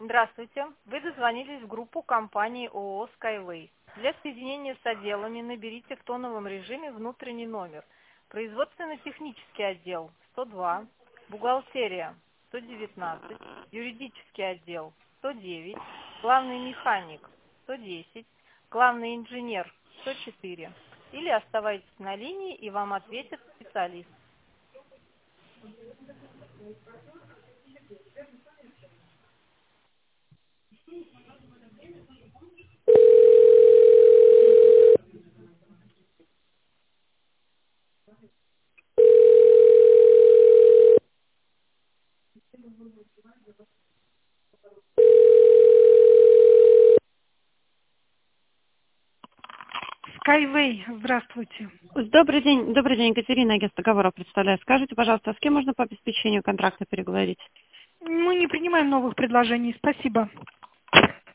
Здравствуйте. Вы дозвонились в группу компании ООО Skyway. Для соединения с отделами наберите в тоновом режиме внутренний номер. Производственно-технический отдел 102, бухгалтерия 119, юридический отдел 109, главный механик 110, главный инженер 104. Или оставайтесь на линии, и вам ответит специалист. Skyway, здравствуйте. Добрый день, Екатерина, агентство договоров представляю. Скажите, пожалуйста, с кем можно по обеспечению контракта переговорить? Мы не принимаем новых предложений, спасибо.